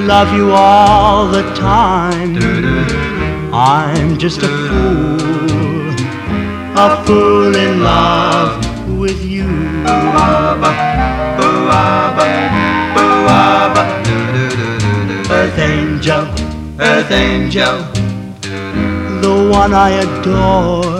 love you all the time. I'm just a fool in love with you. Earth angel, earth angel, the one I adore.